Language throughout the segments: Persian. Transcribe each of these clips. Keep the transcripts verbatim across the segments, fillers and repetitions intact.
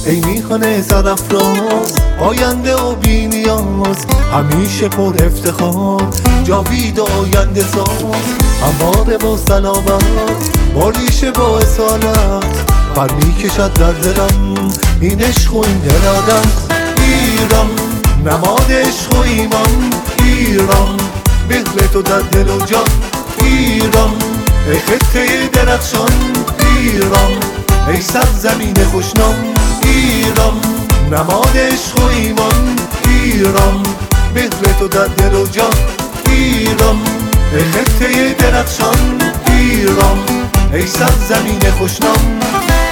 ای میخانه سرافراز، آینده و بی نیاز، همیشه پر افتخار، جاوید آینده ساز، همواره با سلامت، با ریشه با اصالت، پر میکشد در دلم این عشق و این ارادت. ایران نماد عشق و ایمان، ایران بهر تو در دل و جان، ایران ای خطه درخشان، ایران ای سرزمین خوشنام، ایران نماد عشق و ایمان، ایران بهر تو در دل و جان، ایران ای خطه درخشان، ایران ای سرزمین خوشنام.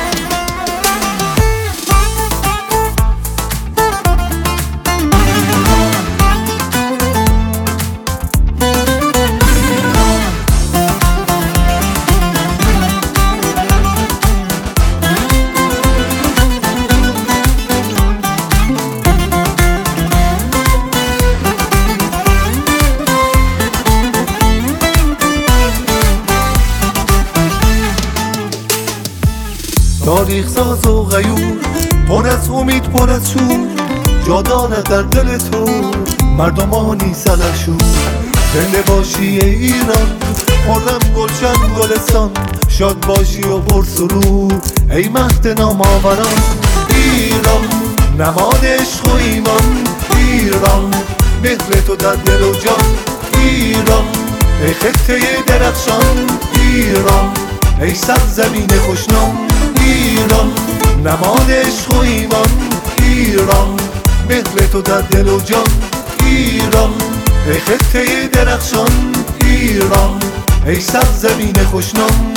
تاریخ ساز و غیور، پر از امید پر از شور، جا دارد در دل تو مردمانی سلحشور. زنده باشی ای ایران، خرم گلشن گلستان، شاد باشی و پر سرور ای مهد نام آوران. ایران نماد عشق و ایمان، ایران بهر تو در دل و جان، ایران ای خطه درخشان، ایران ای سرزمین خوشنام، ایران نماد عشق و ایمان، ایران بهر تو در دل و جان، ایران ای خطه درخشان، ایران ای سرزمین خوشنام.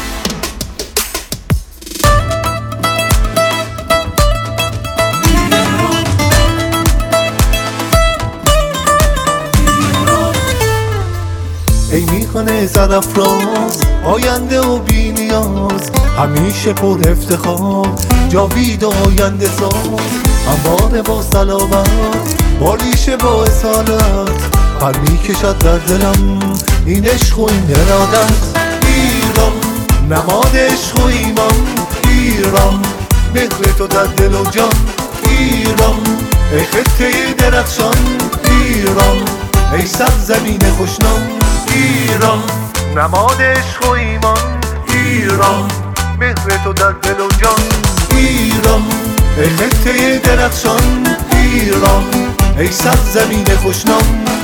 ای میخانه سرافراز، آینده و بی نیاز، همیشه پر افتخار، جاوید آینده ساز، همواره با سلامت، با ریشه با اصالت، پر میکشد در دلم این عشق و این ارادت. ایران نماد عشق و ایمان، ایران بهر تو در دل و جان، ایران ای خطه درخشان، ایران ای سرزمین خوشنام، ایران نماد عشق و ایمان، ایران بهر تو در دل و جان، ایران ای خطه درخشان، ایران ای سرزمین خوشنام.